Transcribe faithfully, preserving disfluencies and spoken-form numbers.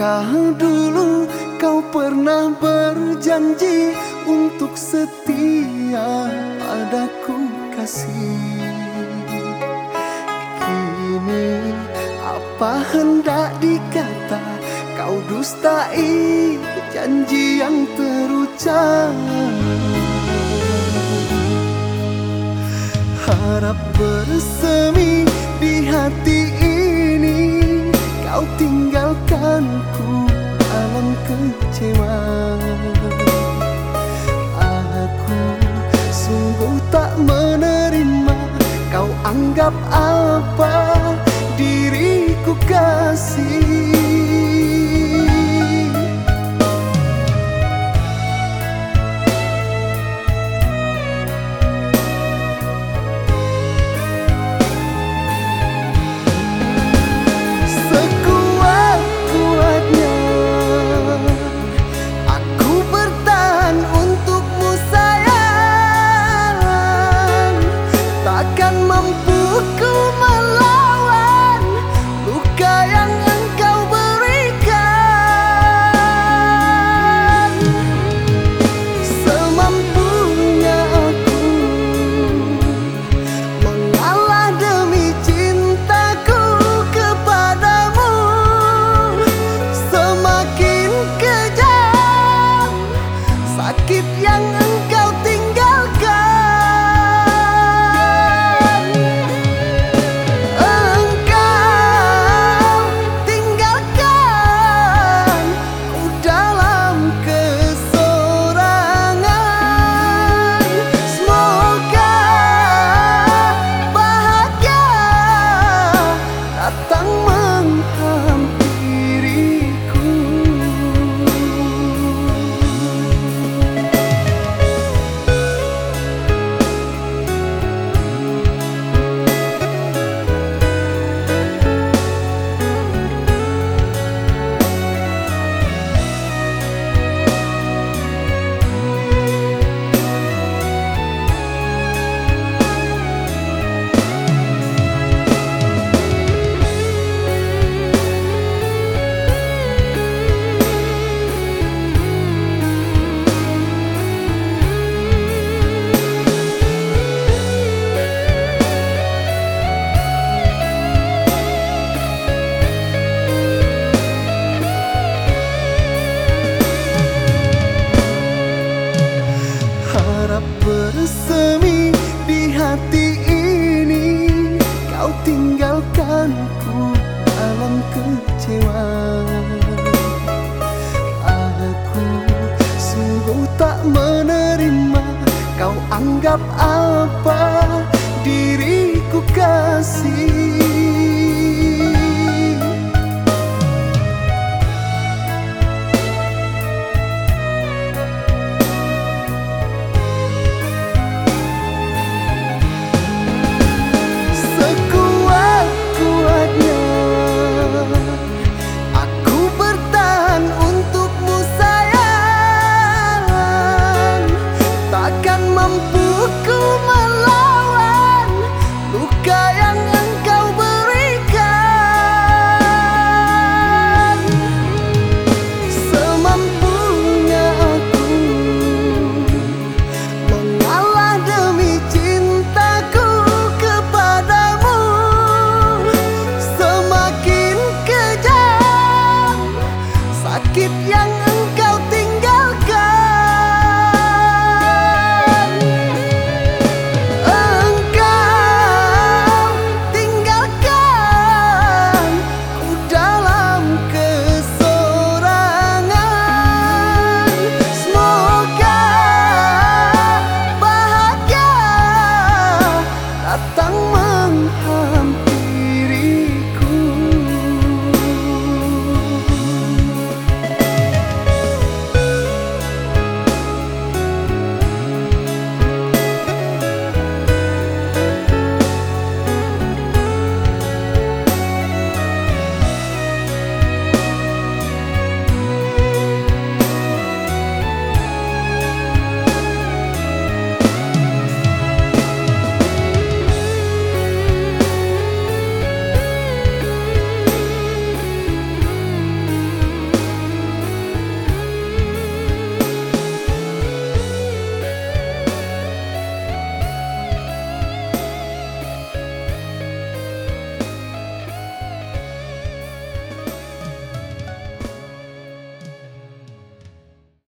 Bukankah dulu kau pernah berjanji untuk setia padaku kasih? Kini apa hendak dikata, kau dustai janji yang terucap. Harap bersemi di hati ini, kau tinggalkanku dalam kecewa. Aku sungguh tak menerima, kau anggap apa diriku kasih. Sakit yang engkau tinggalkan, engkau tinggalkan ku dalam kesorangan. Semoga bahagia datang menghampiriku. Harap bersemi di hati ini, kau tinggalkanku dalam kecewa. Aku sungguh tak menerima, kau anggap apa diriku kasih.